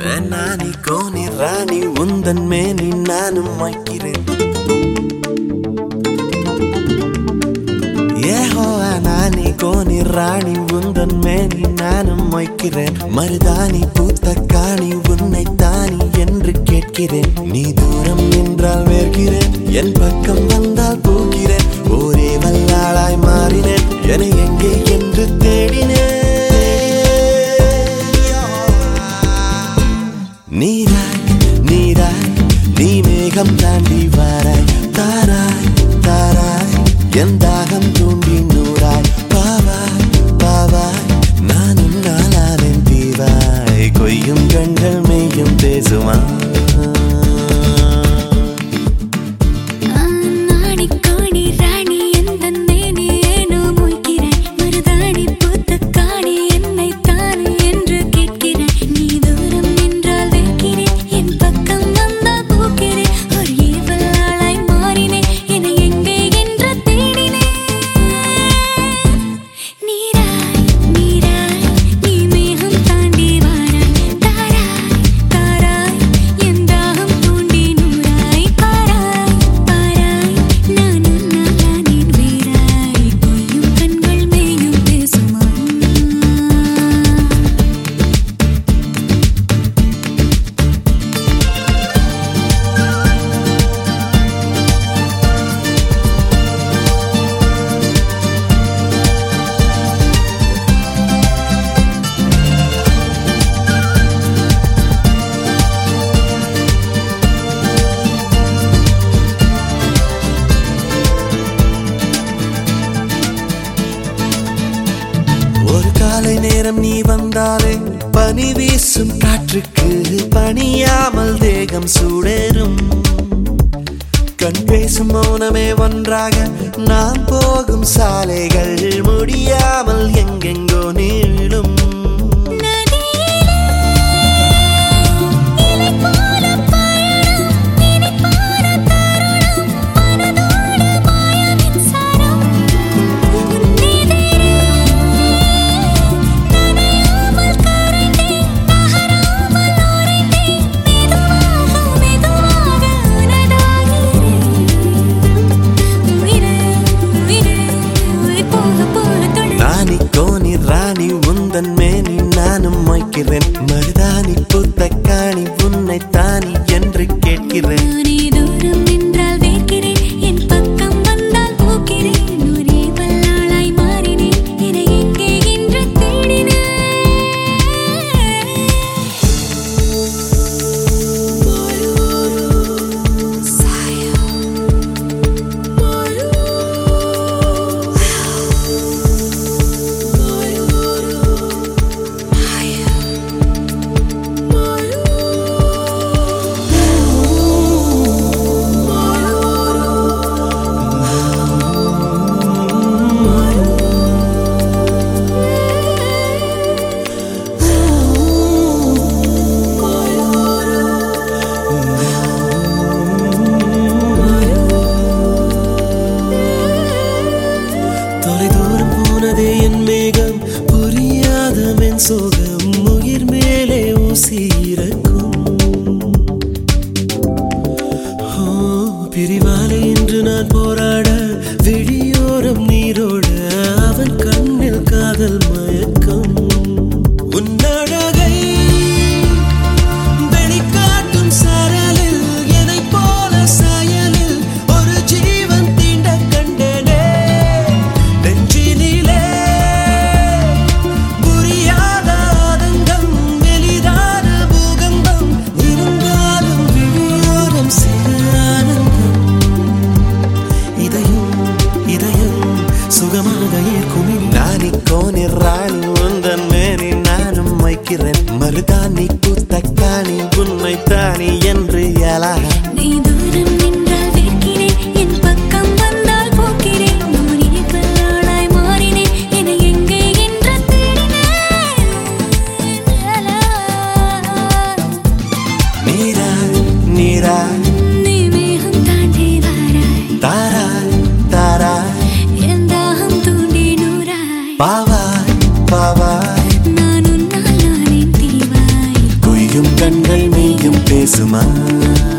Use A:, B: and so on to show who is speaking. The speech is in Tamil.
A: நானி கோனி ராணி உந்தன் மேனி நானும் வைக்கிறேன். ஏஹோ நானி கோனி ராணி உந்தன் மேனி நானும் வைக்கிறேன். மருதாணி பூத்த காணி உன்னை தானி என்று கேட்கிறேன். நீ தூரம் நின்றால் வேர்கிறேன், என் பக்கம் வந்தால் போகிறேன். ஒரே வல்லாளாய் மாறினேன், என எங்கே என்று தேடினேன். நீராய் நீராய் நீ மேகம் தாண்டி வாராய். தாராய் தாராய் என் தாகம் தூண்டி நூறாய். பாவாய் பாவாய் நானும் நாளானேன் தீவாய். கொய்யும் கண்கள் மெய்யும் பேசுமா. காலை நேரம் நீ வந்தாலே பனி வீசும் காற்றுக்கு பணியாமல் தேகம் சூடேறும். கண் பேசும் மௌனமே ஒன்றாக நாம் போகும் சாலைகள் முடியாமல் எங்கெங்கோ நீளும். ராணி உந்தன் மேனி நானும் வைக்கிறேன். மருதாணி பூத்த காணி உன்னை தானி என்று கேட்கிறேன்.
B: நீ தூரம் நின்றால் வேர்க்கிறேன், என் பக்கம் வந்தால் போக்கிறேன். ஒரே வல்லாளாய் மாறினேன், என எங்கே என்று தேடினேன்.
A: என் மேகம் புரியாதவன் சோகம் உயிர் மேலே ஊசியிருக்கும். பிரிவாலே இன்று நான் போராட விழியோரம் நீரோட அவன் கண்ணில் காதல் மயக்கம். உன்னழகை வெளிக்காட்டும் சரலில் என்னை போல சாயலில் ஒரு ஜீவன் தீண்ட கண்டேனே. நெஞ்சினிலே புரியாத ஆதங்கம், வெளிதான பூகம்பம், இருந்தாலும் விழியோரம் சிறு ஆனந்தம். இதயம் சுகமாக இருக்கும். நானி கோனி ராணி உந்தன் மேனி நானும் வைக்கிறேன். மருதாணி பூத்த காணி உன்னை தானி என்று எழ.
B: நீ தூரம் நின்றால் வேர்க்கிறேன், என் பக்கம் வந்தால் போக்கிறேன். ஒரே வல்லாளாய் மாறினேன், என எங்கே என்று தேடினேன்.
A: நீராய் நீராய்
B: நீ மேகம் தாண்டி வாராய்.
A: தாராய் தாராய்
B: என் தாகம் தூண்டி நூறாய்.
A: பாவாய் பாவாய்
B: நான் உன்னால் நானேன் தீவாய்.
A: கொய்யும் கண் பேசுமா